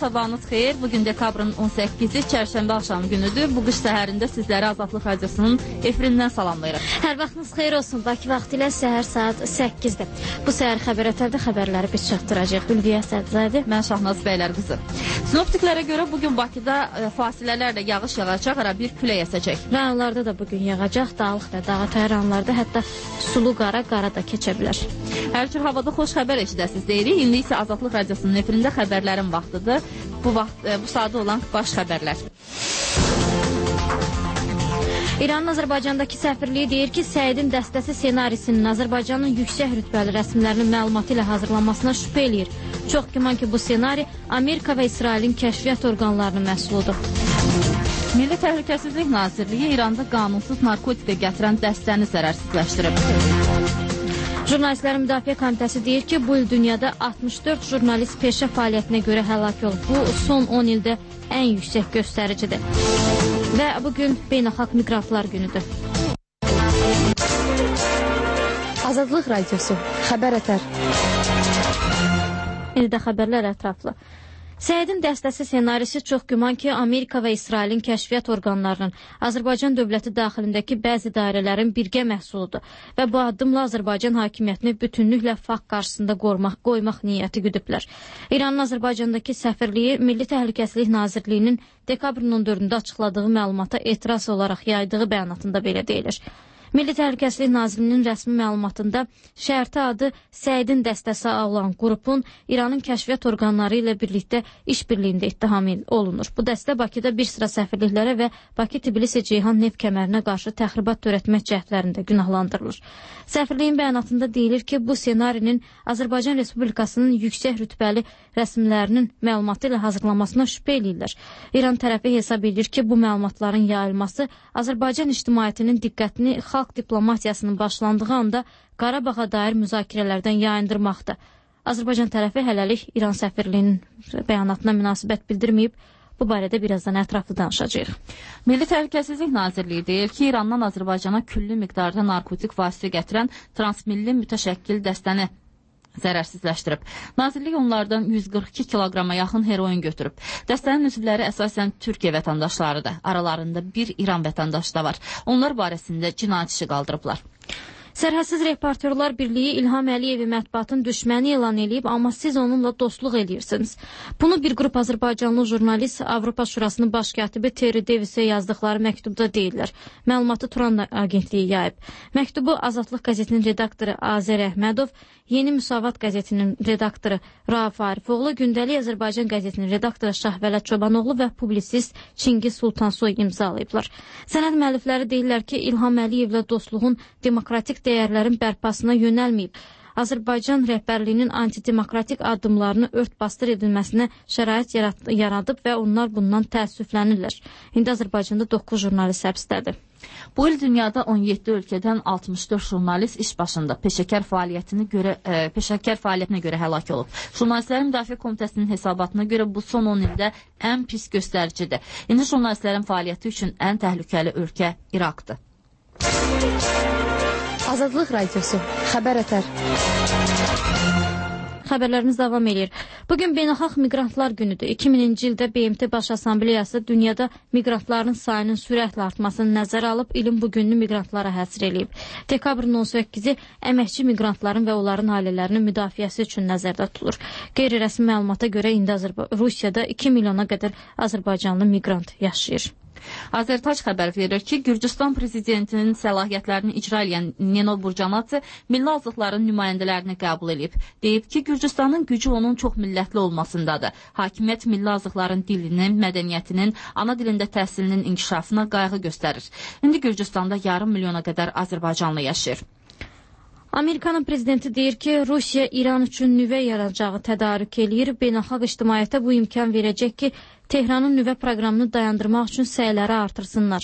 sabahınız xeyir. Bugün dekabrın 18-i çərşənbə axşam günüdür. Bu qış səhərində sizləri Azadlıq Radiosunun efirindən salamlayırıq. Hər vaxtınız xeyir olsun. Bakı vaxtı ilə səhər saat 8-də. Bu səhər xəbərətərdə xəbərləri biz çatdıracaq. Ülviyə Sədzadə. Mən Şahnaz Bəylər qızı. Sinoptiklərə görə bugün Bakıda fasilələrlə yağış yağacaq, ara bir külək əsəcək. Rayonlarda da bugün yağacaq, dağlıq və dağətər rayonlarda hətta sulu qara da keçə bilər. Hər cür havada xoş xəbər eşidəsiniz deyirik. İndi isə Azadlıq Radiosunun efirində xəbərlərin vaxtıdır. Bu saatda olan baş xəbərlər. İranın Azərbaycandakı səfirliyi deyir ki, Səidin dəstəsi senarisinin Azərbaycanın yüksək rütbəli rəsmlərinin məlumatı ilə hazırlanmasına şübhə eləyir. Çox güman ki, bu senari Amerika və İsrailin kəşfiyyat orqanlarının məhsuludur. Milli Təhlükəsizlik Nazirliyi İranda qanunsuz narkotika gətirən dəstəni zərərsizləşdirib. Jurnalistlərin Müdafiə Komitəsi deyir ki, bu il dünyada 64 jurnalist peşə fəaliyyətinə görə həlak olub. Bu, son 10 ildə ən yüksək göstəricidir. Və bugün Beynəlxalq Miqrantlar günüdür. Azadlıq Radiosu, xəbərətər. İndi də xəbərlər ətraflı. Səidin dəstəsi senarisi çox güman ki, Amerika və İsrailin kəşfiyyat orqanlarının Azərbaycan dövləti daxilindəki bəzi dairələrin birgə məhsuludur və bu addımla Azərbaycan hakimiyyətini bütünlüklə fakt qarşısında qoymaq niyyəti güdüblər. İranın Azərbaycandakı səfirliyi Milli Təhlükəsizlik Nazirliyinin dekabrın 14-də açıqladığı məlumata etiraz olaraq yaydığı bəyanatında belə deyilir. Milli Təhlükəsizlik Nazirliyinin rəsmi məlumatında şərti adı Səidin dəstəsi olan qrupun İranın kəşfiyyat orqanları ilə birlikdə işbirliyində ittiham olunur. Bu dəstə Bakıda bir sıra səfirliklərə və Bakı-Tbilisi-Ceyhan neft kəmərinə qarşı təxribat törətmək cəhdlərində günahlandırılır. Səfirliyin bəyanatında deyilir ki, bu senarinin Azərbaycan Respublikasının yüksək rütbəli rəsmlərinin məlumatı ilə hazırlanmasına şübhə eləyirlər. İran tərəfi hesab edir ki, bu məlumatların yayılması Azərbaycan ictimaiyyətinin diqqətini xalq diplomatiyasının başlandığı anda Qarabağa dair müzakirələrdən yayındırmaqdır. Azərbaycan tərəfi hələlik İran səfirliyinin bəyanatına münasibət bildirməyib. Bu barədə birazdan ətraflı danışacağıq. Milli Təhlükəsizlik Nazirliyi deyir ki, İrandan Azərbaycana küllü miqdarda narkotik vasitə gətirən transmilli mütəşəkkil dəstəni zərərsizləşdirib. Nazirlik onlardan 142 kiloqrama yaxın heroin götürüb. Dəstənin üzvləri əsasən Türkiyə vətəndaşlarıdır. Aralarında bir İran vətəndaşı da var. Onlar barəsində cinayət işi qaldırıblar. Sərhədsiz Reportyorlar Birliyi İlham Əliyevi mətbuatın düşməni elan edib, amma siz onunla dostluq edirsiniz. Bunu bir qrup Azərbaycanlı jurnalist Avropa Şurasının baş katibi Terry Davisə yazdıqları məktubda deyirlər. Məlumatı Turan agentliyi yayıb. Məktubu Azadlıq qəzetinin redaktoru Azər Əhmədov, Yeni Müsavat qəzetinin redaktoru Rauf Arifoğlu, Gündəlik Azərbaycan qəzetinin redaktoru Şahvələt Çobanoğlu və publisist Çingiz Sultansoy imzalayıblar. Sənəd müəllifləri deyirlər ki, İlham Əliyevlə dostluğun demokratik dəyərlərin bərpasına yönəlməyib. Azərbaycan rəhbərliyinin antidemokratik addımlarını ört-bastır edilməsinə şərait yaradıb və onlar bundan təəssüflənirlər. İndi Azərbaycanda 9 jurnalist həbsdədir. Bu il dünyada 17 ölkədən 64 jurnalist iş başında peşəkar fəaliyyətinə görə həlak olub. Jurnalistlərin Müdafiə Komitəsinin hesabatına görə bu son 10 ildə ən pis göstəricidir. İndi jurnalistlərin fəaliyyəti üçün ən təhlükəli ölkə İraqdır. Azadlıq Radiosu, xəbərətər. Xəbərlərimiz davam edir. Bugün Beynəlxalq Miqrantlar günüdür. 2000-ci ildə BMT Baş Assambleyası dünyada miqrantların sayının sürətlə artmasını nəzərə alıb, ilin bugününü miqrantlara həsr eləyib. Dekabrın 18-i əməkçi miqrantların və onların ailələrinin müdafiəsi üçün nəzərdə tutulur. Qeyri-rəsmi məlumata görə indi Rusiyada 2 milyona qədər Azərbaycanlı miqrant yaşayır. Azərtac xəbər verir ki, Gürcüstan prezidentinin səlahiyyətlərini icra edən Nino Burcanadze milli azlıqların nümayəndələrini qəbul edib. Deyib ki, Gürcüstanın gücü onun çox millətli olmasındadır. Hakimiyyət milli azlıqların dilinin, mədəniyyətinin, ana dilində təhsilinin inkişafına qayğı göstərir. İndi Gürcüstanda yarım milyona qədər Azərbaycanlı yaşayır. Amerikanın prezidenti deyir ki, Rusiya İran üçün nüvə yaracağı tədarük eləyir. Beynəlxalq ictimaiyyətə bu imkan verəcək ki, Tehranın nüvə proqramını dayandırmaq üçün səyləri artırsınlar.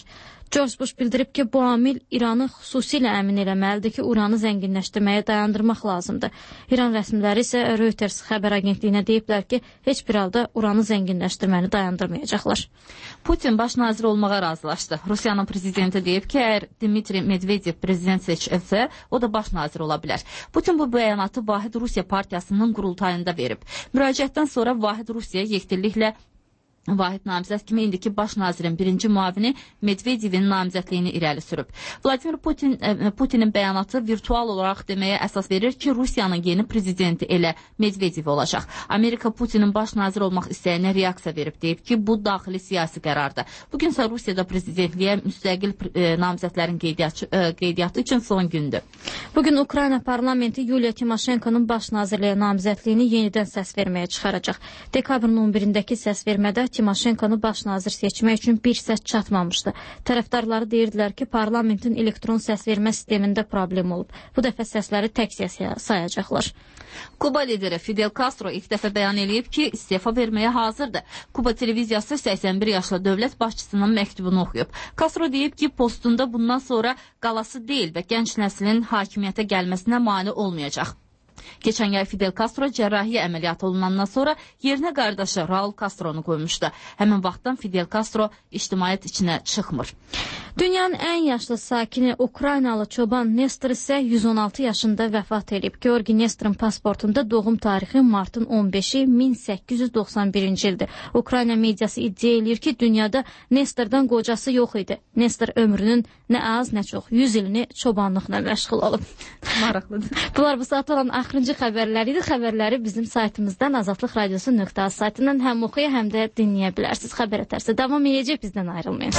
George Bush bildirib ki, bu amil İranı xüsusilə əmin eləməlidir ki, uranı zənginləşdirməyə dayandırmaq lazımdır. İran rəsmiləri isə Reuters xəbər agentliyinə deyiblər ki, heç bir halda uranı zənginləşdirməni dayandırmayacaqlar. Putin baş nazir olmağa razılaşdı. Rusiyanın prezidenti deyib ki, əgər Dmitri Medvedev prezident seçilsə, o da baş nazir ola bilər. Putin bu bəyanatı Vahid Rusiya partiyasının qurultayında verib. Müraciətdən sonra Vahid Rusiya yekdilliklə Vahid namizəd kimi indiki baş nazirin birinci müavini Medvedevin namizədliyini irəli sürüb. Vladimir Putinin bəyanatı virtual olaraq deməyə əsas verir ki, Rusiyanın yeni prezidenti elə Medvedev olacaq. Amerika Putinin baş nazir olmaq istəyinə reaksiya verib, deyib ki, bu daxili siyasi qərardır. Bugün isə Rusiyada prezidentliyə müstəqil namizədlərin qeydiyyatı üçün son gündür. Bugün Ukrayna parlamenti Yuliya Timoşenkonun baş nazirliyə namizədliyini yenidən səs verməyə çıxaracaq. Dekabrın 11-dəki səs vermədə Timoşenkonu baş nazir seçmək üçün bir səs çatmamışdı. Tərəfdarları deyirdilər ki, parlamentin elektron səs vermə sistemində problem olub. Bu dəfə səsləri tək səslə sayacaqlar. Kuba lideri Fidel Castro ilk dəfə bəyan edib ki, istefa verməyə hazırdır. Kuba televiziyası 81 yaşlı dövlət başçısının məktubunu oxuyub. Castro deyib ki, postunda bundan sonra qalası deyil və gənc nəslin hakimiyyətə gəlməsinə mane olmayacaq. Geçən yay Fidel Castro cərrahiyyə əməliyyatı olunandan sonra yerinə qardaşı Raul Castronu qoymuşdu. Həmin vaxtdan Fidel Castro ictimaiyyət içinə çıxmır. Dünyanın ən yaşlı sakini Ukraynalı çoban Nestor isə 116 yaşında vəfat edib. Georgi Nestorun pasportunda doğum tarixi martın 15-i 1891-ci ildir. Ukrayna mediası iddia edir ki, dünyada Nestordan qocası yox idi. Nestor ömrünün nə az, nə çox 100 ilini çobanlıqla məşğul olub. Maraqlıdır. Bunlar bu saat olan axırıncı xəbərləri idi. Xəbərləri bizim saytımızdan azadlıqradiosu.az saytından həm oxuya, həm də dinləyə bilərsiniz. Xəbər ətərsə davam edəcək, bizdən ayrılmayın.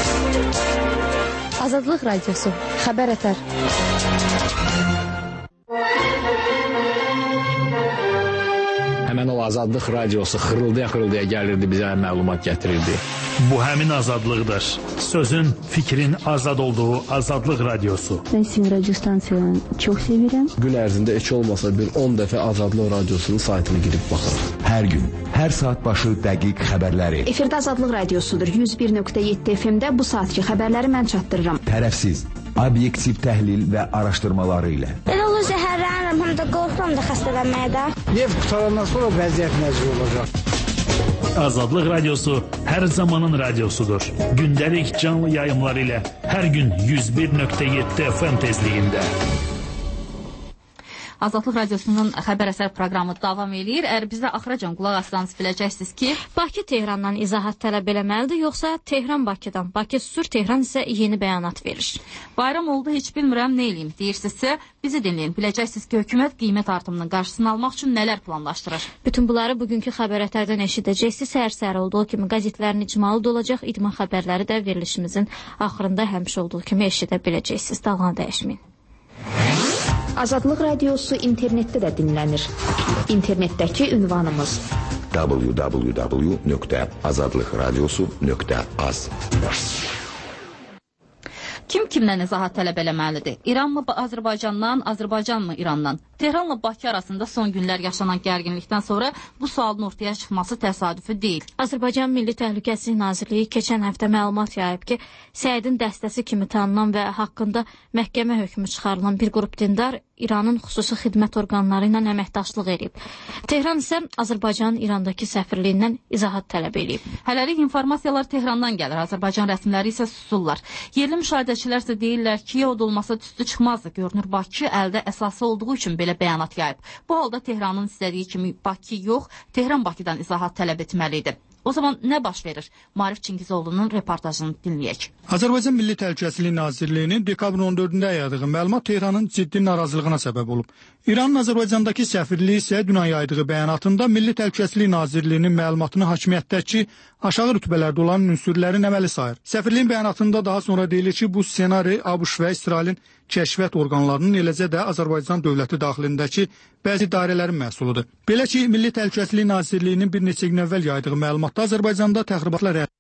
Azadlıq Radiosu. Xəbər ətər. Həmən o Azadlıq Radiosu xırıldaya gəlirdi, bizə məlumat gətirirdi. Bu həmin azadlıqdır. Sözün, fikrin azad olduğu Azadlıq Radiosu. Ben sizin radyo stansiyanı çok severim. Gün ərzində heç olmasa bir 10 dəfə Azadlıq Radiosunun saytına girib baxırım. Hər gün, hər saat başı dəqiq xəbərləri. Efirdə Azadlıq Radiosudur. 101.7 FM-də bu saatki xəbərləri mən çatdırıram. Tərəfsiz, obyektiv təhlil və araşdırmaları ilə. Elə olur zəhərlənirəm, həm də qorxuram da xəstələnməyə də. Neft qutarandan sonra vəziyyət necə olacaq? Azadlıq Radiosu hər zamanın radiosudur. Gündəlik canlı yayımlar ilə hər gün 101.7 FM tezliyində. Azadlıq Radiosunun xəbər əsər proqramı davam edir. Əgər bizə axıracan qulaq assanız biləcəksiniz ki, Bakı Tehrandan izahat tələb eləməlidir, yoxsa Tehran Bakıdan? Bakı susur, Tehran isə yeni bəyanat verir. Bayram oldu, heç bilmirəm nə eləyim deyirsinizsə, bizi dinləyin. Biləcəksiniz ki, hökumət qiymət artımının qarşısını almaq üçün nələr planlaşdırır. Bütün bunları bugünkü xəbər ətərdən eşidəcəksiniz. Səhər-səhər olduğu kimi qəzetlərin icmalı da olacaq. İdman xəbərləri də verilişimizin axırında həmişə olduğu kimi eşidə biləcəksiniz. Dalğanı dəyişməyin. Azadlıq Radiosu internetdə də dinlənir. İnternetdəki ünvanımız www.azadlıqradiosu.az. Kim kimdən izahat tələb eləməlidir? İranmı Azərbaycandan, Azərbaycanmı İrandan? Tehranla Bakı arasında son günlər yaşanan gərginlikdən sonra bu sualın ortaya çıxması təsadüfi deyil. Azərbaycan Milli Təhlükəsizlik Nazirliyi keçən həftə məlumat yayıb ki, Səidin dəstəsi kimi tanınan və haqqında məhkəmə hökmü çıxarılan bir qrup dindar İranın xüsusi xidmət orqanları ilə əməkdaşlıq edib. Tehran isə Azərbaycanın İrandakı səfirliyindən izahat tələb edib. Hələlik informasiyalar Tehrandan gəlir, Azərbaycan rəsmiləri isə susurlar. Yerli müşahidəçilər isə deyirlər ki, o da olmasa tüstü çıxmazdı. Görünür, Bakı əldə əsası olduğu üçün belə bəyanat yayıb. Bu halda Tehranın istədiyi kimi Bakı yox, Tehran Bakıdan izahat tələb etməlidir. O zaman nə baş verir? Marif Çingizoğlu'nun reportajını dinləyək. Azərbaycan Milli Təhlükəsizlik Nazirliyinin dekabrın 14-də yaydığı məlumat Tehranın ciddi narazılığına səbəb olub. İranın Azərbaycandakı səfirliyi isə dünən yaydığı bəyanatında Milli Təhlükəsizlik Nazirliyinin məlumatını hakimiyyətdəki aşağı rütbələrdə olan ünsürlərin əməli sayır. Səfirliyin bəyanatında daha sonra deyilir ki, bu ssenari ABŞ və İsrailin kəşfiyyat orqanlarının, eləcə də Azərbaycan dövləti daxilindəki bəzi dairələrin məhsuludur. Belə ki, Milli Təhlükəsizlik Nazirliyinin bir neçə gün əvvəl yaydığı məlumatda Azərbaycanda təxribatlar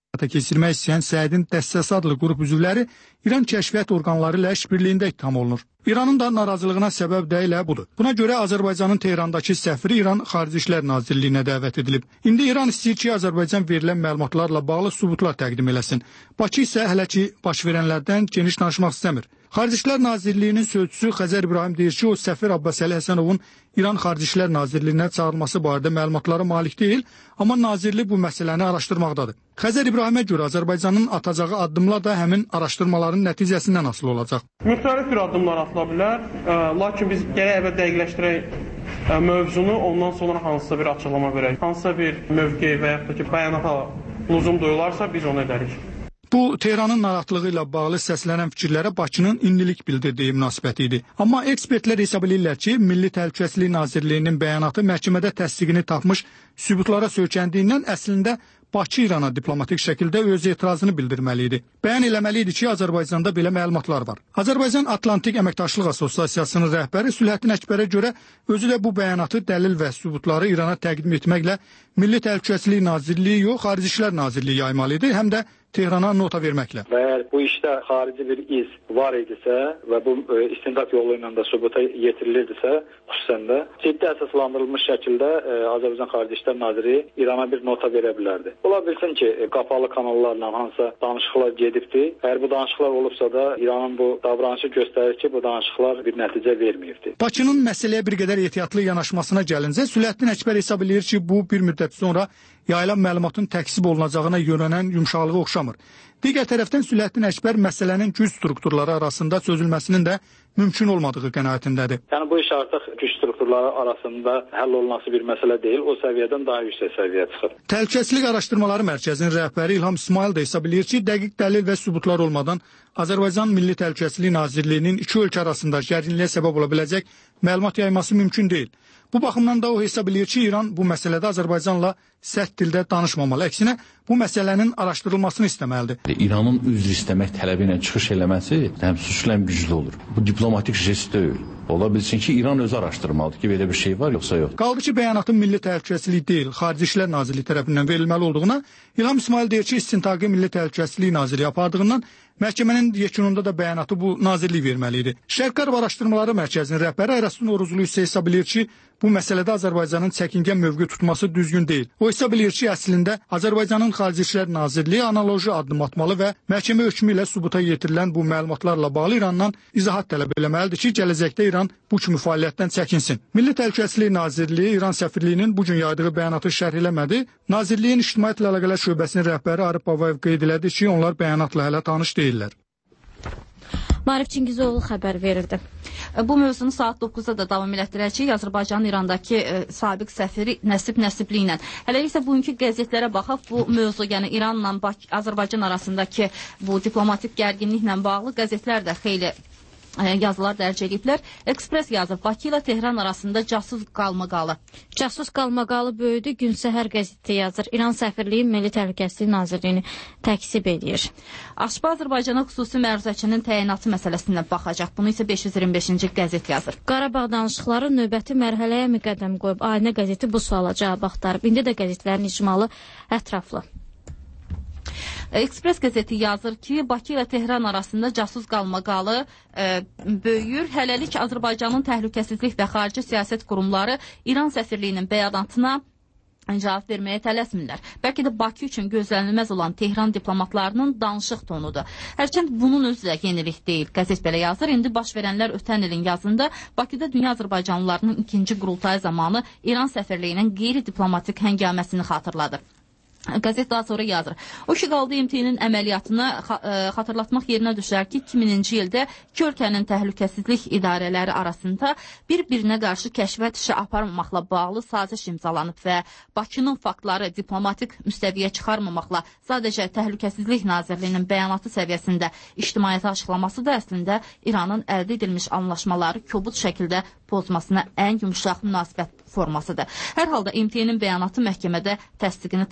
həyata keçirmək istəyən Səidin dəstəsi adlı qrup üzvləri İran kəşfiyyat orqanları ilə işbirliyində ittiham olunur. İranın da narazılığına səbəb də elə budur. Buna görə Azərbaycanın Tehrandakı səfiri İran Xarici İşlər Nazirliyinə dəvət edilib. İndi İran istəyir ki, Azərbaycan verilən məlumatlarla bağlı sübutlar təqdim eləsin. Bakı isə hələ ki, baş verənlərdən geniş danışmaq istəmir. Xarici İşlər Nazirliyinin sözçüsü Xəzər İbrahim deyir ki, o səfir Abbasəli Həsənovun İran Xarici İşlər Nazirliyinə çağırılması barədə məlumatlara malik deyil, amma nazirlik bu məsələni araşdırmaqdadır. Xəzər İbrahimə görə Azərbaycanın atacağı addımlar da həmin araşdırmaların nəticəsindən asılı olacaq. Müxtəlif bir addımlar atıla bilər, lakin biz gərək əvvəl dəqiqləşdirək mövzunu, ondan sonra hansısa bir açıqlama verək. Hansısa bir mövqe və yaxud da ki, bəyanata lüzum duyularsa biz onu edərik. Bu, Tehranın narahatlığı ilə bağlı səslənən fikirlərə Bakının indilik bildirdiyi münasibəti idi. Amma ekspertlər hesab edirlər ki, Milli Təhlükəsizlik Nazirliyinin bəyanatı məhkəmədə təsdiqini tapmış sübutlara söykəndiyindən əslində Bakı İrana diplomatik şəkildə öz etirazını bildirməli idi. Bəyan eləməli idi ki, Azərbaycanda belə məlumatlar var. Azərbaycan Atlantik Əməkdaşlıq Assosiasiyasının rəhbəri Sülhəddin Əkbərə görə özü də bu bəyanatı dəlil və sübutları İrana təqdim etməklə Milli Təhlükəsizlik Nazirliyi yox, Xarici İşlər Nazirliyi yaymalı idi, həm də Tehrana nota verməklə. Və əgər bu işdə xarici bir iz var idisə və bu istintaq yolu ilə də sübuta yetirilirdisə, xüsusən də ciddi əsaslandırılmış şəkildə Azərbaycan Xarici İşlər Naziri İrana bir nota verə bilərdi. Ola bilsin ki, qapalı kanallarla hansısa danışıqlar gedibdi. Əgər bu danışıqlar olubsa da İranın bu davranışı göstərir ki, bu danışıqlar bir nəticə verməyibdi. Bakının məsələyə bir qədər ehtiyatlı yanaşmasına gəlincə, Sülhəddin Əkbər hesab edir ki, bu bir müddət sonra yayılan məlumatın təksib olunacağına yönələn yumşaqlığı oxşamır. Digər tərəfdən Sülhəddin Əkbər məsələnin güc strukturları arasında çözülməsinin də mümkün olmadığı qənaətindədir. Yəni bu iş artıq güc strukturları arasında həll olunası bir məsələ deyil, o səviyyədən daha yüksək səviyyəyə çıxır. Təhlükəsizlik Araşdırmaları Mərkəzinin rəhbəri İlham İsmail də hesab edir ki, dəqiq dəlil və sübutlar olmadan Azərbaycan Milli Təhlükəsizlik Nazirliyinin iki ölkə arasında gərginliyə səbəb ola biləcək məlumat yayması mümkün deyil. Bu baxımdan da o hesab edir ki, İran bu məsələdə Azərbaycanla sərt dildə danışmamalı. Əksinə, bu məsələnin araşdırılmasını istəməlidir. İranın üzr istəmək tələbi ilə çıxış eləməsi həm suçlu həm güclü olur. Bu diplomatik jest deyil. Ola bilsin ki, İran özü araşdırmalıdır ki, belə bir şey var yoxsa yox. Qaldı ki, bəyanatın Milli Təhlükəsizlik deyil, Xarici İşlər Nazirliyi tərəfindən verilməli olduğuna İlham İsmail deyir ki, istintaqı Milli Təhlükəsizlik Nazirliyi apardığından məhkəmənin yekununda da bəyanatı bu nazirlik verməli idi. Şərq Qərb Araşdırmaları Mərkəzinin rəhbəri Ərəstun Oruzlu isə hesab edir ki, bu məsələdə Azərbaycanın çəkingən mövqe tutması düzgün deyil. O hesab edir ki, əslində Azərbaycanın Xarici İşlər Nazirliyi analoji addım atmalı və məhkəmə hökmü ilə sübuta yetirilən bu məlumatlarla bağlı İrandan izahat tələb eləməlidir ki, gələcəkdə İran bu kimi fəaliyyətdən çəkinsin. Milli Təhlükəsizlik Nazirliyi İran səfirliyinin bu gün yaydığı bəyanatı şərh eləmədi. Nazirliyin İctimaiyyətlə Əlaqələr Şöbəsinin rəhbəri Arif Babayev qeyd elədi ki, onlar bəyanatla hələ tanış deyillər. Marif Çingizoğlu xəbər verirdi. Bu mövzunu saat 9-da da davam elətdirəcək. Azərbaycanın İrandakı sabiq səfiri Nəsib Nəsibli ilə. Hələlik isə bugünkü qəzetlərə baxaq. Bu mövzu, yəni İranla Azərbaycan arasındakı bu diplomatik gərginliklə bağlı qəzetlər də xeyli yazılar dərc ediblər. Ekspres yazıb, Bakı ilə Tehran arasında casus qalmaqalı. Casus qalmaqalı böyüdü, Gün Səhər qəzeti yazır. İran səfirliyi Milli Təhlükəsizlik Nazirliyini təksib edir. Aşpa Azərbaycana xüsusi məruzəçinin təyinatı məsələsinə baxacaq. Bunu isə 525-ci qəzet yazır. Qarabağ danışıqları növbəti mərhələyə mi qədəm qoyub? Aynə qəzeti bu suala cavab axtarıb. İndi də qəzetlərin icmalı ətraflı. Ekspres qəzeti yazır ki, Bakı ilə Tehran arasında casus qalmaqalı böyüyür. Hələlik Azərbaycanın təhlükəsizlik və xarici siyasət qurumları İran səfirliyinin bəyanatına cavab verməyə tələsmirlər. Bəlkə də Bakı üçün gözlənilməz olan Tehran diplomatlarının danışıq tonudur. Hərçənd bunun özü də yenilik deyil. Qəzet belə yazır. İndi baş verənlər ötən ilin yazında Bakıda dünya Azərbaycanlılarının ikinci qurultayı zamanı İran səfirliyinin qeyri-diplomatik həngaməsini xatırladır. Qəzet daha sonra yazır. O ki, qaldı MT-nin əməliyyatını xatırlatmaq yerinə düşər ki, 2000-ci ildə iki ölkənin təhlükəsizlik idarələri arasında bir-birinə qarşı kəşfiyyat işi aparmamaqla bağlı saziş imzalanıb və Bakının faktları diplomatik müstəviyə çıxarmamaqla sadəcə Təhlükəsizlik Nazirliyinin bəyanatı səviyyəsində ictimaiyyətə açıqlaması da əslində İranın əldə edilmiş anlaşmaları kobud şəkildə pozmasına ən yumuşaq münasibət formasıdır. Hər halda MT-nin bəyanatı məhkəmədə təsdiqini tapmış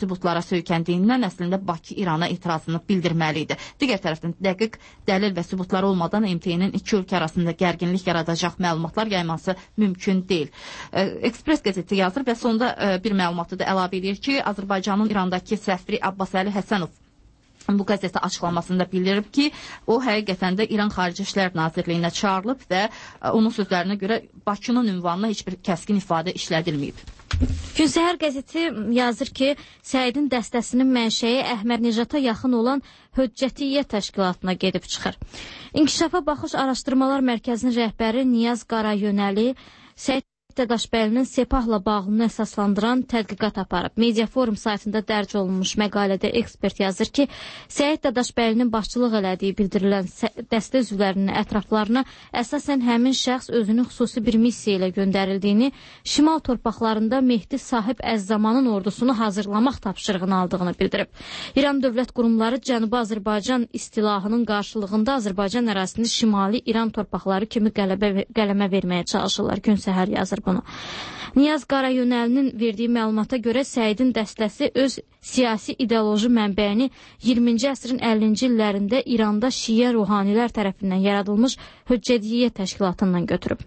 sübutlara söykəndiyindən əslində Bakı İrana etirazını bildirməli idi. Digər tərəfdən dəqiq dəlil və sübutlar olmadan MTV-nin iki ölkə arasında gərginlik yaradacaq məlumatlar yayması mümkün deyil. Express qəzeti yazır və sonda bir məlumatı da əlavə edir ki, Azərbaycanın İrandakı səfiri Abbasəli Həsənov bu qəzetə açıqlamasında bildirib ki, o həqiqətən də İran Xarici İşlər Nazirliyinə çağırılıb və onun sözlərinə görə Bakının ünvanına heç bir kəskin ifadə işlədilməyib. Gün Səhər qəzeti yazır ki, Səidin dəstəsinin mənşəyi Əhmədnəcata yaxın olan Höccətiyyə təşkilatına gedib çıxır. İnkişafa Baxış Araşdırmalar Mərkəzinin rəhbəri Niyaz Qarayönəli Səid Dadaşbəylinin Sepahla bağlılığını əsaslandıran tədqiqat aparıb. Mediaforum saytında dərc olunmuş məqalədə ekspert yazır ki, Səid Dadaşbəylinin başçılıq elədiyi bildirilən dəstə üzvlərinin ətraflarına əsasən həmin şəxs özünün xüsusi bir missiya ilə göndərildiyini, şimal torpaqlarında Mehdi Sahib Əzzamanın ordusunu hazırlamaq tapşırığını aldığını bildirib. İran dövlət qurumları Cənubi Azərbaycan istilahının qarşılığında Azərbaycan ərazisində şimali İran torpaqları kimi qələmə verməyə çalışırlar. Gün Səhər yazır bunu. Niyaz Qarayönəlinin verdiyi məlumata görə Səidin dəstəsi öz siyasi ideoloji mənbəyini 20-ci əsrin 50-ci illərində İranda şiə ruhanilər tərəfindən yaradılmış Höccətiyyə təşkilatından götürüb.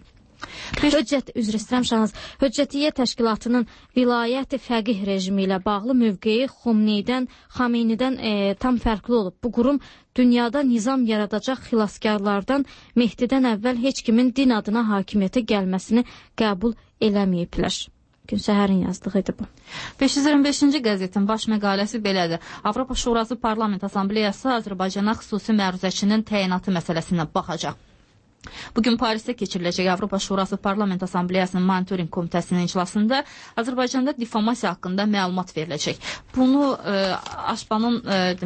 Höccətiyyə təşkilatının vilayəti fəqih rejimi ilə bağlı mövqeyi Xomeynidən tam fərqli olub. Bu qurum dünyada nizam yaradacaq xilaskarlardan Mehdidən əvvəl heç kimin din adına hakimiyyətə gəlməsini qəbul eləməyiblər. Gün Səhərin yazdığı idi bu. 525-ci qəzetin baş məqaləsi belədir. Avropa Şurası Parlament Assambleyası Azərbaycana xüsusi məruzəçinin təyinatı məsələsinə baxacaq. Bugün Parisdə keçiriləcək Avropa Şurası Parlament Assambleyasının monitoring komitəsinin iclasında Azərbaycanda difamasiya haqqında məlumat veriləcək. Bunu Aşpanın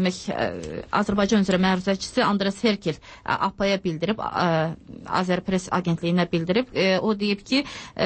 Azərbaycan üzrə məruzəçisi Andres Herkel APA-ya bildirib, Azərpress agentliyinə bildirib. O deyib ki,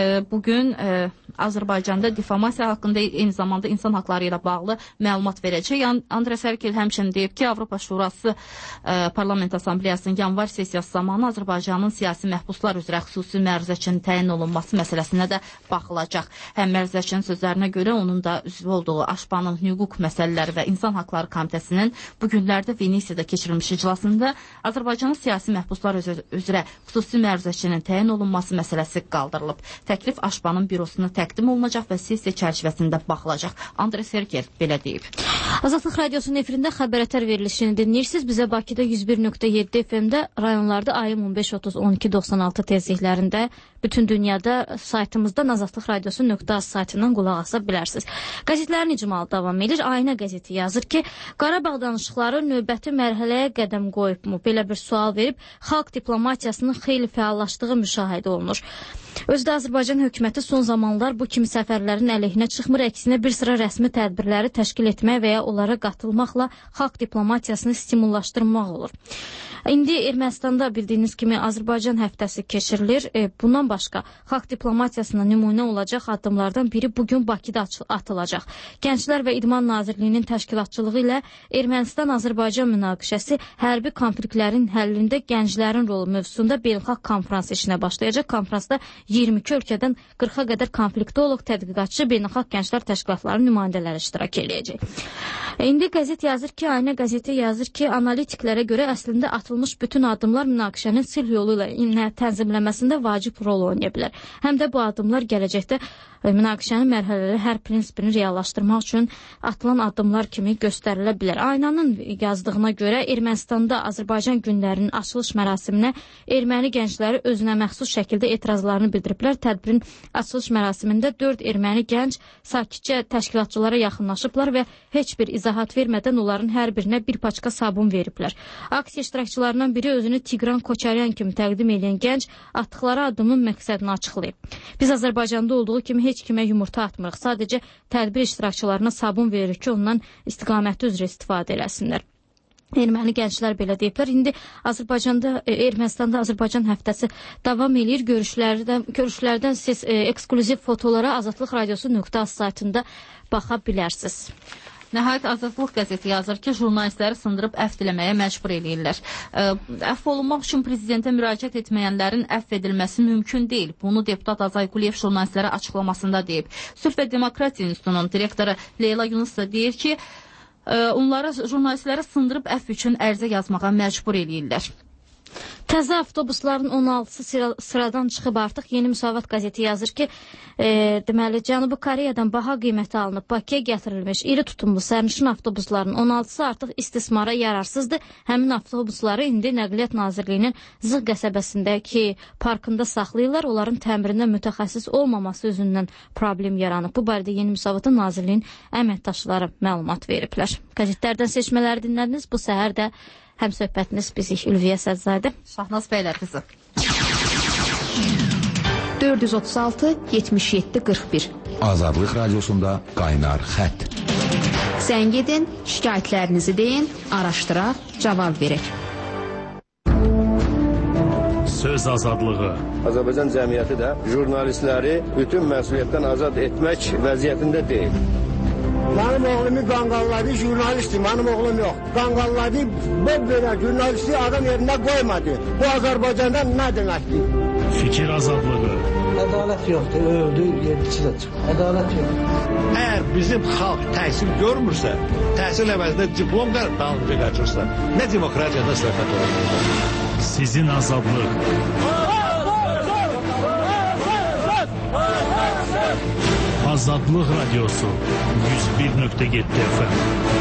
bugün Azərbaycanda difamasiya haqqında eyni zamanda insan haqları ilə bağlı məlumat verəcək. Andres Herkel həmçinin deyib ki, Avropa Şurası Parlament Assambleyasının yanvar sessiyası zamanı Azərbaycanın siyasi məhbuslar üzrə xüsusi məruzəçinin təyin olunması məsələsinə də baxılacaq. Həm məruzəçinin sözlərinə görə onun da üzvü olduğu Aşpanın hüquq məsələləri və insan haqları komitəsinin bu günlərdə Venesiyada keçirilmiş iclasında Azərbaycanın siyasi məhbuslar üzrə xüsusi məruzəçinin təyin olunması məsələsi qaldırılıb. Təklif Aşpanın bürosuna təqdim olunacaq və sessiya çərçivəsində baxılacaq. Andres Herkel belə deyib. Azadlıq Radiosunun efirində xəbərətər verilişini dinləyirsiniz. Bizə Bakıda 101.7 FM-də, rayonlarda ayım 15-30-12-96 tezliklərində, bütün dünyada saytımızdan azadlıqradiosu.az saytından qulaq asa bilərsiniz. Qəzetlərin icmalı davam edir. Ayna qəzeti yazır ki, Qarabağ danışıqları növbəti mərhələyə qədəm qoyubmu? Belə bir sual verib, xalq diplomatiyasının xeyli fəallaşdığı müşahidə olunur. Özdə Azərbaycan hökuməti son zamanlar bu kimi səfərlərin əleyhinə çıxmır, əksinə bir sıra rəsmi tədbirləri təşkil etmək və ya onlara qatılmaqla xalq diplomatiyasını stimullaşdırmaq olur. İndi Ermənistanda bildiyiniz kimi Azərbaycan həftəsi keçirilir. Bundan başqa xalq diplomatiyasına nümunə olacaq addımlardan biri bugün Bakıda atılacaq. Gənclər və İdman Nazirliyinin təşkilatçılığı ilə Ermənistan-Azərbaycan münaqişəsi hərbi konfliktlərin həllində gənclərin rolu mövzusunda beynəlxalq konfrans işinə başlayacaq. Konfransda 22 ölkədən 40-a qədər konfliktolog, tədqiqatçı, beynəlxalq gənclər təşkilatlarının nümayəndələri iştirak edəcək. İndi qəzet yazır ki, Ayna qəzeti yazır ki, analitiklərə görə əslində atılmış bütün addımlar münaqişənin sülh yolu ilə tənzimləməsində vacib rol oynaya bilər. Həm də bu addımlar gələcəkdə münaqişənin mərhələləri hər prinsipini reallaşdırmaq üçün atılan addımlar kimi göstərilə bilər. Aynanın yazdığına görə Ermənistanda Azərbaycan günlərinin açılış mərasiminə erməni gəncləri özünə məxsus şəkildə etirazlarını bildiriblər. Tədbirin açılış mərasimində 4 erməni gənc sakitcə təşkilatçılara yaxınlaşıblar və heç bir izahat vermədən onların hər birinə bir paçka sabun veriblər. Aksiya iştirakçılarından biri özünü Tigran Koçaryan kimi təqdim edən gənc atdıqları addımın məqsədini açıqlayıb. Biz Azərbaycanda olduğu kimi heç kimə yumurta atmırıq. Sadəcə tədbir iştirakçılarına sabun veririk ki, ondan istiqaməti üzrə istifadə eləsinlər. Erməni gənclər belə deyiblər. İndi Ermənistanda Azərbaycan həftəsi davam edir. Görüşlərdən siz eksklüziv fotolara azadlıqradiosu.az saytında baxa bilərsiniz. Nəhayət Azadlıq qəzeti yazır ki, jurnalistləri sındırıb əfv diləməyə məcbur eləyirlər. Əfv olunmaq üçün prezidentə müraciət etməyənlərin əfv edilməsi mümkün deyil. Bunu deputat Azay Quliyev jurnalistlərə açıqlamasında deyib. Sülh və Demokratiya İnstitutunun direktoru Leyla Yunus da deyir ki, onları jurnalistləri sındırıb əfv üçün ərizə yazmağa məcbur eləyirlər. Təzə avtobusların 16-sı sıradan çıxıb artıq. Yeni Müsavat qəzeti yazır ki, deməli, Cənubi Koreyadan baha qiyməti alınıb Bakıya gətirilmiş iri tutumlu sərnişin avtobuslarının 16-sı artıq istismara yararsızdır. Həmin avtobusları indi Nəqliyyat Nazirliyinin Zığ qəsəbəsindəki parkında saxlayırlar. Onların təmirində mütəxəssis olmaması üzündən problem yaranıb. Bu barədə Yeni Müsavatın Nazirliyin əməkdaşları məlumat veriblər. Qəzetlərdən seçmələri dinlədiniz. Bu səhər də həm söhbətiniz bizik Ülviyə Sədzadə. Şahnaz bəylər qızı. 436-77-41 Azadlıq Radiosunda qaynar xətt. Zəng edin, şikayətlərinizi deyin, araşdıraq, cavab verək. Söz azadlığı. Azərbaycan cəmiyyəti də jurnalistləri bütün məsuliyyətdən azad etmək vəziyyətində deyil. Benim oğlumu qanqalladı, jurnalistim, benim oğlum yok. Qanqalladı, böyle jurnalisti adam yerine koymadı. Bu Azerbaycan'da ne demektir? Fikir azadlığı. Ədalət yoxdur, öldü, yedisi də çıxır. Ədalət yoxdur. Əgər bizim xalq təhsil görmürsə, təhsil əvəzində diplom dalınca qaçırsa, nə demokratiyada söhbət olur? Sizin azadlıq. Azadlıq Radiosu 101.7 FM.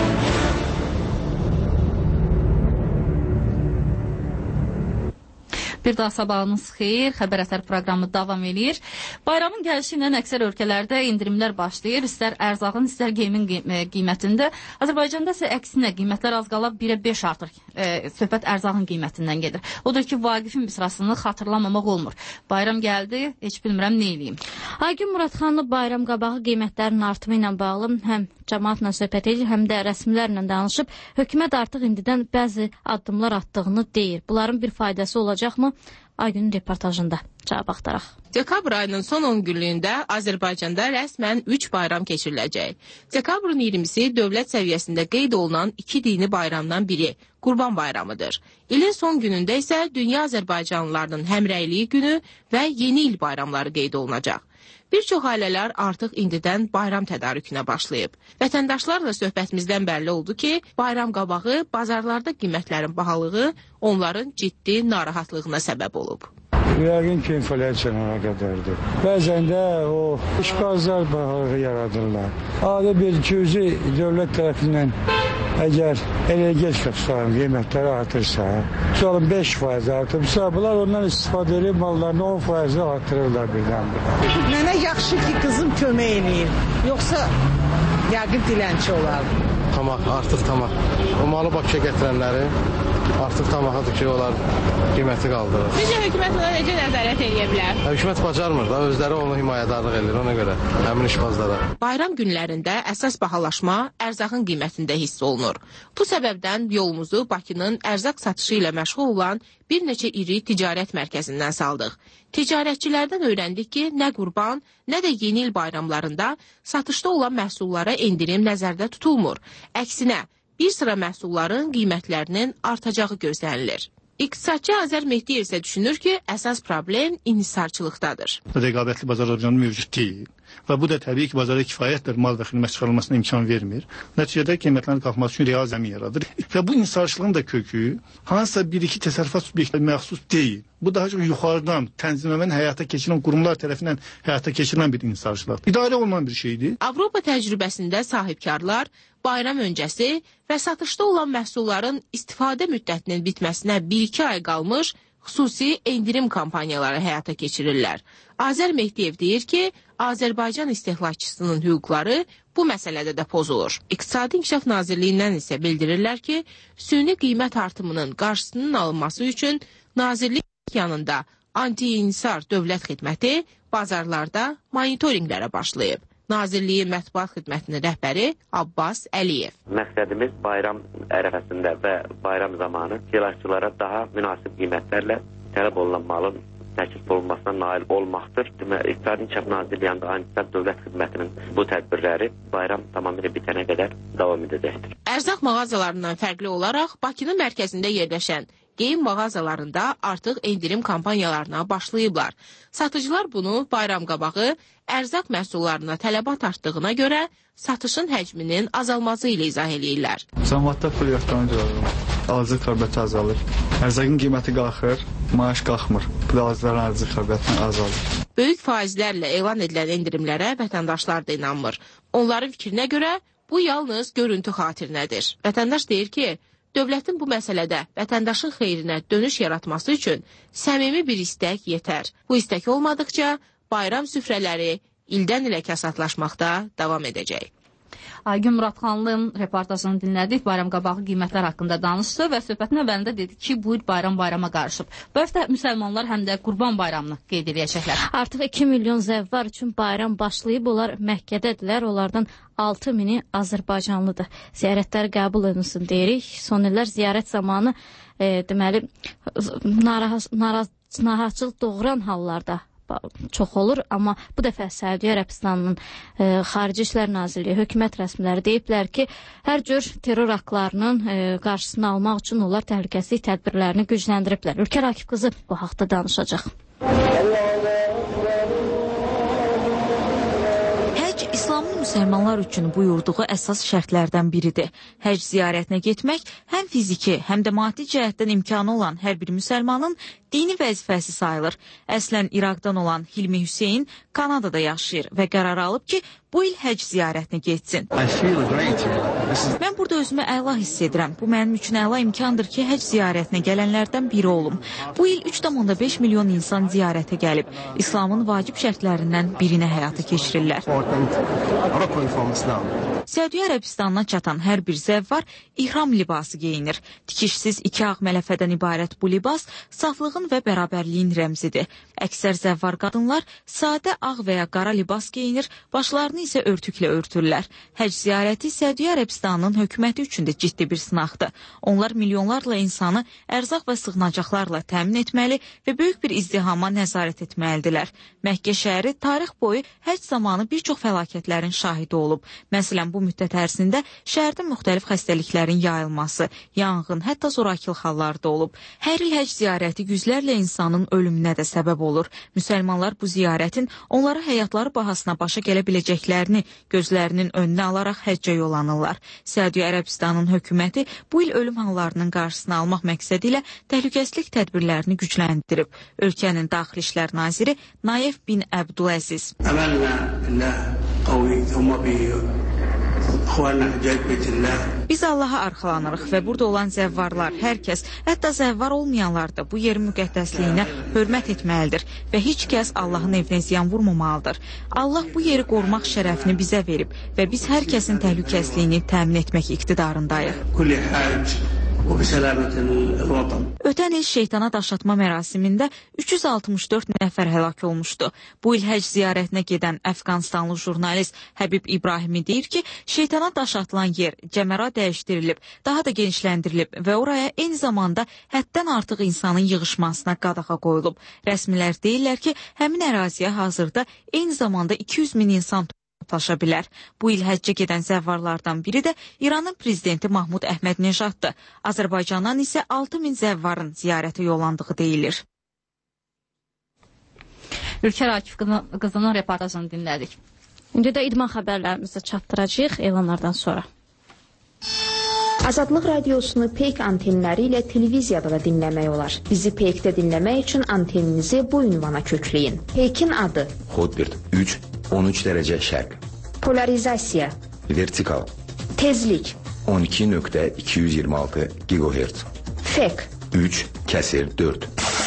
Bir daha sabahınız xeyir, Xəbər Əsər proqramı davam edir. Bayramın gəlişi ilə əksər ölkələrdə indirimlər başlayır. İstər ərzağın, istər geyimin qiymətində. Azərbaycanda isə əksinə qiymətlər az qala 1-ə 5 artır. Söhbət ərzağın qiymətindən gedir. Odur ki, Vaqifin bir sırasını xatırlamamaq olmur. Bayram gəldi, heç bilmirəm nə eləyim. Aygün Muradxanlı bayram qabağı qiymətlərin artımı ilə bağlı həm cəmaatla söhbət edir, həm də rəsmilərlə danışıb. Hökumət artıq indidən bəzi addımlar atdığını deyir. Bunların bir faydası olacaqmı? Aygünün reportajında cavab axtaraq. Dekabr ayının son 10 günlüyündə Azərbaycanda rəsmən 3 bayram keçiriləcək. Dekabrın 20-si dövlət səviyyəsində qeyd olunan 2 dini bayramdan biri, Qurban bayramıdır. İlin son günündə isə Dünya Azərbaycanlılarının Həmrəyliyi günü və Yeni il bayramları qeyd olunacaq. Bir çox ailələr artıq indidən bayram tədarükünə başlayıb. Vətəndaşlarla söhbətimizdən bəlli oldu ki, bayram qabağı bazarlarda qiymətlərin bahalığı onların ciddi narahatlığına səbəb olub. Yəqin ki, inflyasiya qədərdir. Bəzən də o işbazlar bahalığı yaradırlar. Adi bir cüzi dövlət tərəfindən əgər energetika tutarım qiymətləri artırsa, tutalım 5% artırsa, bunlar ondan istifadə edib mallarını 10% artırırlar birdən-bir. Mənə yaxşı ki, qızım kömək eləyir. Yoxsa yəqin dilənçi olardı. Tamaq, artıq tamaq. O malı Bakıya gətirənləri artıq tamaqadır ki, onlar qiyməti qaldırır. Sizcə hökumət ona necə nəzarət edə bilər? Hökumət bacarmır da, özləri onu himayədarlıq edir, ona görə həmin işbazlara. Bayram günlərində əsas bahalaşma ərzağın qiymətində hiss olunur. Bu səbəbdən yolumuzu Bakının ərzaq satışı ilə məşğul olan bir neçə iri ticarət mərkəzindən saldıq. Ticarətçilərdən öyrəndik ki, nə qurban, nə də yeni il bayramlarında satışda olan məhsullara endirim nəzərdə tutulmur. Əksinə, bir sıra məhsulların qiymətlərinin artacağı gözlənilir. İqtisadçı Azər Mehdiyev isə düşünür ki, əsas problem inhisarçılıqdadır. Rəqabətli bazar orqanı mövcud deyil. Və bu da təbii ki, bazara kifayətdir mal və xidmət çıxarılmasına imkan vermir. Nəticədə qiymətlərin qalxması üçün real zəmin yaradır. Və bu inhisarçılığın da kökü hansısa bir-iki təsərrüfat subyektlərinə məxsus deyil. Bu daha çox yuxarıdan tənzimləməni həyata keçirilən qurumlar tərəfindən həyata keçirilən bir inhisarçılıqdır. İdarə olunan bir şeydir. Avropa təcrübəsində sahibkarlar bayram öncəsi və satışda olan məhsulların istifadə müddətinin bitməsinə 1-2 ay qalmış xüsusi endirim kampaniyaları həyata keçirirlər. Azər Mehdiyev deyir ki, Azərbaycan istehlakçısının hüquqları bu məsələdə də pozulur. İqtisadi İnkişaf Nazirliyindən isə bildirirlər ki, süni qiymət artımının qarşısının alınması üçün Nazirlik yanında anti-inhisar dövlət xidməti bazarlarda monitorinqlərə başlayıb. Nazirliyin mətbuat xidmətinin rəhbəri Abbas Əliyev. Məqsədimiz bayram ərəfəsində və bayram zamanı istehlakçılara daha münasib qiymətlərlə tələb olunan malın təklif olunmasına nail olmaqdır. İqtisadi İnkişaf Nazirliyi yanında Anitar Dövlət Xidmətinin bu tədbirləri bayram tamamilə bitənə qədər davam edəcəkdir. Ərzaq mağazalarından fərqli olaraq Bakının mərkəzində yerləşən geyim mağazalarında artıq endirim kampaniyalarına başlayıblar. Satıcılar bunu bayram qabağı ərzaq məhsullarına tələbat artdığına görə satışın həcminin azalması ilə izah eləyirlər. Cəmiyyətdə pul yatırım, alıcı rəqabəti azalır. Ərzaqın qiyməti qalxır, maaş qalxmır. Alıcıların alıcı rəqabəti azalır. Böyük faizlərlə elan edilən endirimlərə vətəndaşlar da inanmır. Onların fikrinə görə bu yalnız görüntü xatirinədir. Vətəndaş deyir ki, dövlətin bu məsələdə vətəndaşın xeyrinə dönüş yaratması üçün səmimi bir istək yetər. Bu istək olmadıqca bayram süfrələri ildən ilə kasatlaşmaqda davam edəcək. Aygün Muradxanlının reportajını dinlədik. Bayram qabağı qiymətlər haqqında danışdı və söhbətin əvvəlində dedi ki, bu il bayram bayrama qarışıb. Bu həftə müsəlmanlar həm də Qurban bayramını qeyd edəcəklər. Artıq 2 milyon zəvvar üçün bayram başlayıb. Onlar Məkkədədirlər. Onlardan 6000-i Azərbaycanlıdır. Ziyarətləri qəbul edilsin deyirik. Son illər ziyarət zamanı deməli narahatçılıq doğuran hallarda çox olur, amma bu dəfə Səudiyyə Ərəbistanının Xarici İşlər Nazirliyi, hökumət rəsmiləri deyiblər ki, hər cür terror aktlarının qarşısını almaq üçün onlar təhlükəsizlik tədbirlərini gücləndiriblər. Ülkər Akif qızı bu haqda danışacaq. Həc İslamlı müsəlmanlar üçün buyurduğu əsas şərtlərdən biridir. Həc ziyarətinə getmək həm fiziki, həm də maddi cəhətdən imkanı olan hər bir müsəlmanın dini vəzifəsi sayılır. Əslən İraqdan olan Hilmi Hüseyin Kanadada yaşayır və qərar alıb ki, bu il həc ziyarətinə getsin. Mən burada özümü əla hiss edirəm. Bu mənim üçün əla imkandır ki, həc ziyarətinə gələnlərdən biri olum. Bu il 3,5 milyon insan ziyarətə gəlib. İslamın vacib şərtlərindən birini həyata keçirirlər. Səudiyyə Ərəbistanına çatan hər bir zəvvar ihram libası geyinir. Tikişsiz 2 ağ mələfədən ibarət bu libas saflığın və bərabərliyin rəmzidir. Əksər zəvvar qadınlar sadə ağ və ya qara libas geyinir, başlarını isə örtüklə örtürlər. Həc ziyarəti Səudiyyə Ərəbistanının hökuməti üçün də ciddi bir sınaqdır. Onlar milyonlarla insanı ərzaq və sığınacaqlarla təmin etməli və böyük bir izdihama nəzarət etməlidirlər. Məkkə şəhəri tarix boyu həc zamanı bir çox fəlakətlərin şahidi olub. Məsələn, bu müddət ərzində şəhərdə müxtəlif xəstəliklərin yayılması, yanğın, hətta zorakılıq halları da olub. Hər il həc ziyarəti yüzlərlə insanın ölümünə də səbəb olur. Müsəlmanlar bu ziyarətin onlara həyatları bahasına başa gələ biləcəklərini gözlərinin önünə alaraq həccə yollanırlar. Səudiyyə Ərəbistanının hökuməti bu il ölüm hallarının qarşısını almaq məqsədi ilə təhlükəsizlik tədbirlərini gücləndirib. Ölkənin Daxili İşlər Naziri Nayef bin Əbdüləziz. Biz Allaha arxalanırıq və burada olan zəvvarlar, hər kəs, hətta zəvvar olmayanlar da bu yerin müqəddəsliyinə hörmət etməlidir və heç kəs Allahın evinə ziyan vurmamalıdır. Allah bu yeri qorumaq şərəfini bizə verib və biz hər kəsin təhlükəsizliyini təmin etmək iqtidarındayıq. Ötən il şeytana daş atma mərasimində 364 nəfər həlak olmuşdu. Bu il həc ziyarətinə gedən Əfqanistanlı jurnalist Həbib İbrahimi deyir ki, şeytana daş atılan yer cəmərə dəyişdirilib, daha da genişləndirilib və oraya eyni zamanda həddən artıq insanın yığışmasına qadağa qoyulub. Rəsmilər deyirlər ki, həmin əraziyə hazırda eyni zamanda 200 min insan toplaşa bilər. Bu il həccə gedən zəvvarlardan biri də İranın prezidenti Mahmud Əhmədnejaddır. Azərbaycandan isə 6000 zəvvarın ziyarətə yollandığı deyilir. Ülkər Akif qızının reportajını dinlədik. İndi də idman xəbərlərimizi çatdıracağıq elanlardan sonra. Azadlıq radiosunu Peyk antenləri ilə televiziyada da dinləmək olar. Bizi Peykdə dinləmək üçün anteninizi bu ünvana kökləyin. Peykin adı: Hotbird 3 13 dərəcə şərq. Polarizasiya: Vertikal. Tezlik: 12.226 GHz. Fek: 3/4.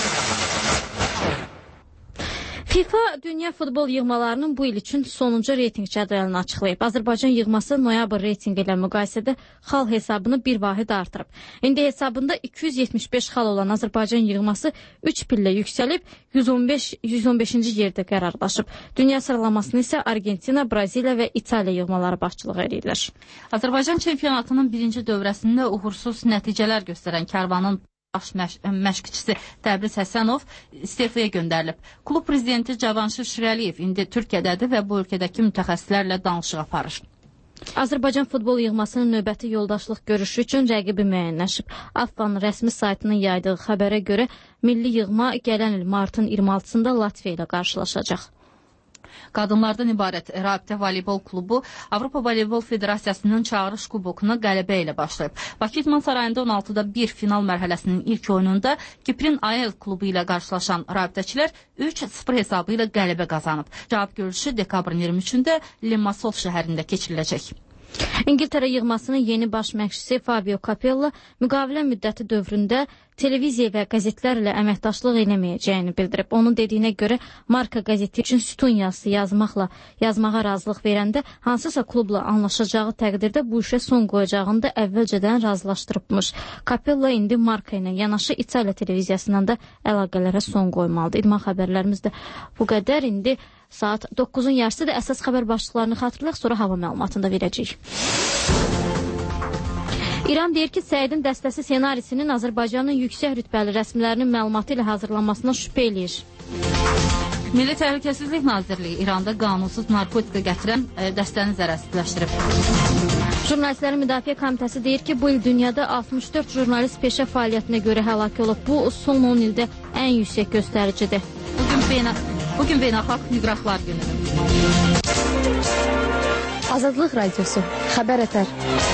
FIFA dünya futbol yığmalarının bu il üçün sonuncu reyting cədvəlini açıqlayıb. Azərbaycan yığması noyabr reytingi ilə müqayisədə xal hesabını bir vahid artırıb. İndi hesabında 275 xal olan Azərbaycan yığması 3 pillə yüksəlib 115-ci yerdə qərarlaşıb. Dünya sıralamasını isə Argentina, Braziliya və İtaliya yığmaları başçılıq edirlər. Azərbaycan çempionatının birinci dövrəsində uğursuz nəticələr göstərən Karvanın baş məşqçisi Təbriz Həsənov istefaya göndərilib. Klub prezidenti Cavanşir Şirəliyev indi Türkiyədədir və bu ölkədəki mütəxəssislərlə danışıq aparır. Azərbaycan futbol yığmasının növbəti yoldaşlıq görüşü üçün rəqibi müəyyənləşib. AFFA-nın rəsmi saytının yaydığı xəbərə görə milli yığma gələn il martın 26-sında Latviya ilə qarşılaşacaq. Qadınlardan ibarət Rabitə Voleybol klubu Avropa Voleybol Federasiyasının çağırış kubokuna qələbə ilə başlayıb. Bakı İdman Sarayında 16-da 1 final mərhələsinin ilk oyununda Kiprin AEL klubu ilə qarşılaşan rabitəçilər 3-0 hesabı ilə qələbə qazanıb. Cavab görüşü dekabrın 23-də Limassol şəhərində keçiriləcək. İngiltərə yığmasının yeni baş məşqçisi Fabio Capello müqavilə müddəti dövründə televiziya və qəzetlər ilə əməkdaşlıq eləməyəcəyini bildirib. Onun dediyinə görə marka qəzeti üçün sütun yazısı yazmağa razılıq verəndə hansısa klubla anlaşacağı təqdirdə bu işə son qoyacağını da əvvəlcədən razılaşdırıbmış. Capello indi marka ilə yanaşı İtaliya televiziyasından da əlaqələrə son qoymalıdır. İdman xəbərlərimiz də bu qədər. İndi saat 9-un yarısı da əsas xəbər başlıqlarını xatırlayaq, sonra hava məlumatını da verəcəyik. İran deyir ki, Səidin dəstəsi senarisinin Azərbaycanın yüksək rütbəli rəsmilərinin məlumatı ilə hazırlanmasına şübhə eləyir. Milli Təhlükəsizlik Nazirliyi İranda qanunsuz narkotika gətirən dəstəni zərərsizləşdirib. Jurnalistlərin Müdafiə Komitəsi deyir ki, bu il dünyada 64 jurnalist peşə fəaliyyətinə görə həlak olub. Bu, son 10 ildə ən yüksək göstəricidir. Bugün Beynəlxalq Miqrantlar Günüdür. Azadlıq Radiosu, Xəbər Ətər.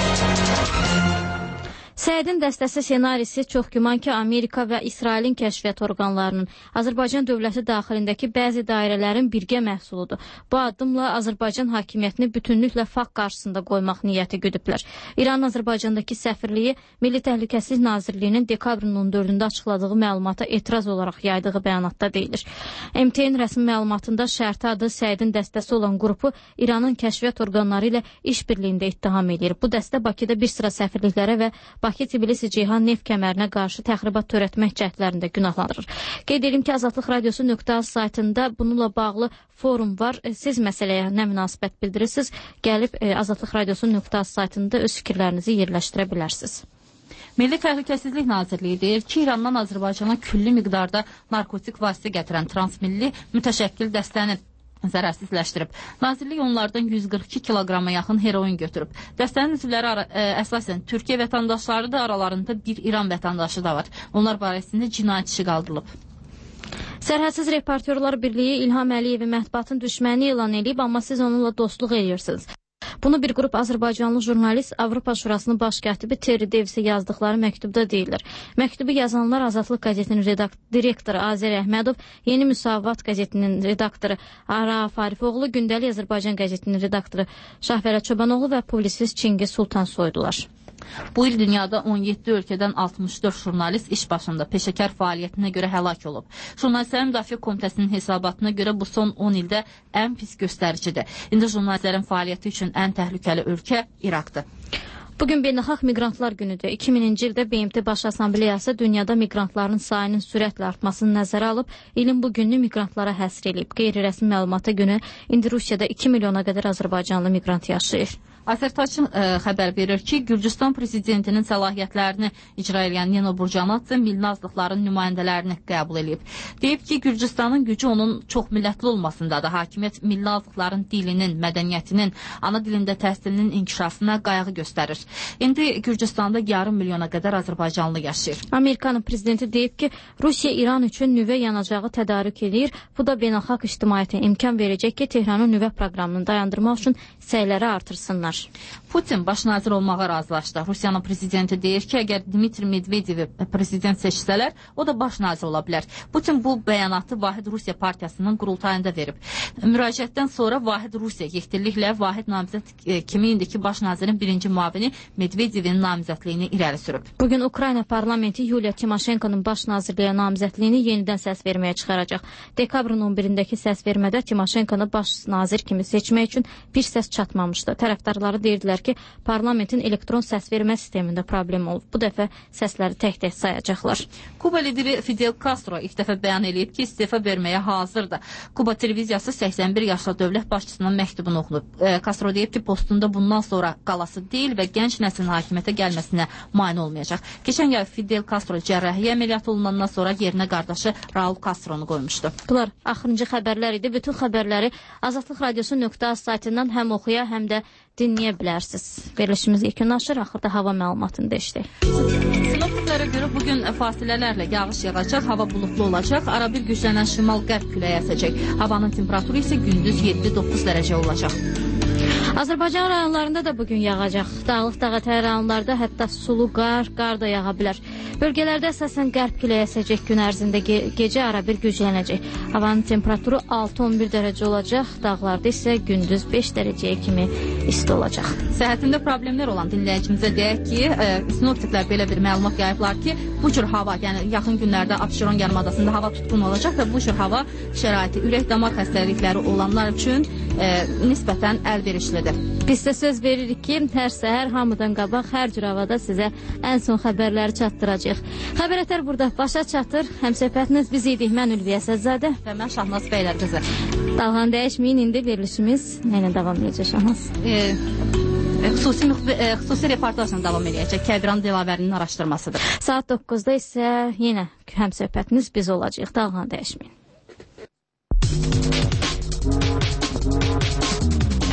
Səidin dəstəsi senarisi çox güman ki, Amerika və İsrailin kəşfiyyat orqanlarının Azərbaycan dövləti daxilindəki bəzi dairələrin birgə məhsuludur. Bu addımla Azərbaycan hakimiyyətini bütünlüklə fakt qarşısında qoymaq niyyəti güdüblər. İranın Azərbaycandakı səfirliyi Milli Təhlükəsizlik Nazirliyinin dekabrın 14-də açıqladığı məlumata etiraz olaraq yaydığı bəyanatda deyilir. MTN rəsmi məlumatında şərti adı Səidin dəstəsi olan qrupu İranın kəşfiyyat orqanları ilə işbirliyində ittiham edir. Bu dəstə Bakıda bir sıra səfirliklərə və Bakı-Tbilisi-Ceyhan neft kəmərinə qarşı təxribat törətmək cəhdlərində günahlanır. Qeyd edim ki, Azadlıq Radiosu.az saytında bununla bağlı forum var. Siz məsələyə nə münasibət bildirirsiniz? Gəlib Azadlıq Radiosu.az saytında öz fikirlərinizi yerləşdirə bilərsiniz. Milli Təhlükəsizlik Nazirliyi deyir ki, İrandan Azərbaycana külli miqdarda narkotik vasitə gətirən transmilli mütəşəkkil dəstəni zərərsizləşdirib. Nazirlik onlardan 142 kiloqrama yaxın heroin götürüb. Dəstənin üzvləri əsasən Türkiyə vətəndaşları da, aralarında bir İran vətəndaşı da var. Onlar barəsində cinayət işi qaldırılıb. Sərhədsiz Reportyorlar Birliyi İlham Əliyevi mətbuatın düşməni elan edib, amma siz onunla dostluq edirsiniz. Bunu bir qrup Azərbaycanlı jurnalist Avropa Şurasının baş katibi Terry Davis'e yazdıqları məktubda deyirlər. Məktubu yazanlar Azadlıq qəzetinin direktoru Azər Əhmədov, Yeni Müsavat qəzetinin redaktoru Araf Arifoğlu, Gündəlik Azərbaycan qəzetinin redaktoru Şahvərə Çobanoğlu və publisist Çingiz Sultansoydular. Bu il dünyada 17 ölkədən 64 jurnalist iş başında peşəkar fəaliyyətinə görə həlak olub. Jurnalistlərin Müdafiə Komitəsinin hesabatına görə bu son 10 ildə ən pis göstəricidir. İndi jurnalistlərin fəaliyyəti üçün ən təhlükəli ölkə İraqdır. Bugün Beynəlxalq Miqrantlar Günüdür. 2000-ci ildə BMT Baş Assambleyası dünyada miqrantların sayının sürətlə artmasını nəzərə alıb, ilin bu gününü miqrantlara həsr edib. Qeyri-rəsmi məlumata görə indi Rusiyada 2 milyona qədər Azərbaycanlı miqrant yaşayır. Azərtaçın xəbər verir ki, Gürcüstan prezidentinin səlahiyyətlərini icra edən Nino Burcanadze milli azlıqların nümayəndələrini qəbul edib. Deyib ki, Gürcüstanın gücü onun çox millətli olmasındadır. Hakimiyyət milli azlıqların dilinin, mədəniyyətinin, ana dilində təhsilinin inkişafına qayğı göstərir. İndi Gürcüstanda yarım milyona qədər Azərbaycanlı yaşayır. Amerikanın prezidenti deyib ki, Rusiya İran üçün nüvə yanacağı tədarük edir. Bu da beynəlxalq ictimaiyyətə imkan verəcək ki, Tehranın nüvə proqramını dayandırmaq üçün səyləri artırsınlar. Putin baş nazir olmağa razılaşdı. Rusiyanın prezidenti deyir ki, əgər Dmitri Medvedyevi prezident seçsələr, o da baş nazir ola bilər. Putin bu bəyanatı Vahid Rusiya partiyasının qurultayında verib. Müraciətdən sonra Vahid Rusiya yekdilliklə Vahid namizəd kimi indiki baş nazirin birinci müavini Medvedyevin namizədliyini irəli sürüb. Bugün Ukrayna parlamenti Yuliya Timoşenkonun baş nazirliyə namizədliyini yenidən səs verməyə çıxaracaq. Dekabrın 11-dəki səs vermədə Timoşenkonu baş nazir kimi seçmək üçün bir səs çatmamışdı. Tərəfdarlar komentatorları deyirdilər ki, parlamentin elektron səs vermə sistemində problem olub. Bu dəfə səsləri tək-tək sayacaqlar. Kuba lideri Fidel Castro ilk dəfə bəyan edib ki, istefa verməyə hazırdır. Kuba televiziyası 81 yaşlı dövlət başçısının məktubunu oxunub. Castro deyib ki, postunda bundan sonra qalası deyil və gənc nəslin hakimiyyətə gəlməsinə mane olmayacaq. Keçən yay Fidel Castro cərrahiyyə əməliyyatı olunandan sonra yerinə qardaşı Raul Castronu qoymuşdu. Bunlar axırıncı xəbərlər idi. Bütün xəbərləri Azadlıq Radiosu.az saytından həm oxuya, həm də dinləyə bilərsiniz. Verilişimiz yekunlaşır, axırda hava məlumatını da işləyək. Sinoptiklərə görə bugün fasilələrlə yağış yağacaq, hava bulutlu olacaq, arabir güclənən şimal-qərb küləyi əsəcək. Havanın temperaturu isə gündüz 7-9 dərəcə olacaq. Azərbaycan rayonlarında da bugün yağacaq. Dağlıq dağətəyi rayonlarda hətta sulu qar da yağa bilər. Bölgələrdə əsasən qərb küləyi əsəcək, gün ərzində gecə arabir güclənəcək. Havanın temperaturu 6-11 dərəcə olacaq, dağlarda isə gündüz 5 dərəcəyə kimi isti olacaq. Səhhətində problemlər olan dinləyicimizə deyək ki, sinoptiklər belə bir məlumat yayıblar ki, bu cür hava, yəni yaxın günlərdə Abşeron yarımadasında hava tutqun olacaq və bu cür hava şəraiti ürək-damar xəstəlikləri olanlar üçün nisbətən əlverişlidir. Biz də söz veririk ki, hər səhər hamıdan qabaq hər cür havada sizə ən son xəbərləri çatdıracaq. Xəbər burada başa çatır. Həmsöhbətiniz biz idik. Mən Ülviyə Səzzadə və mən Şahnaz Bəylər qızı. Dalğanı dəyişməyin, indi verilişimiz ilə davam edəcək Şahnaz. Xüsusi reportajla davam edəcək. Kəbran Dilavərinin araşdırmasıdır. Saat 9-da isə yenə həmsöhbətiniz biz olacaq. Dalğanı dəyişməyin.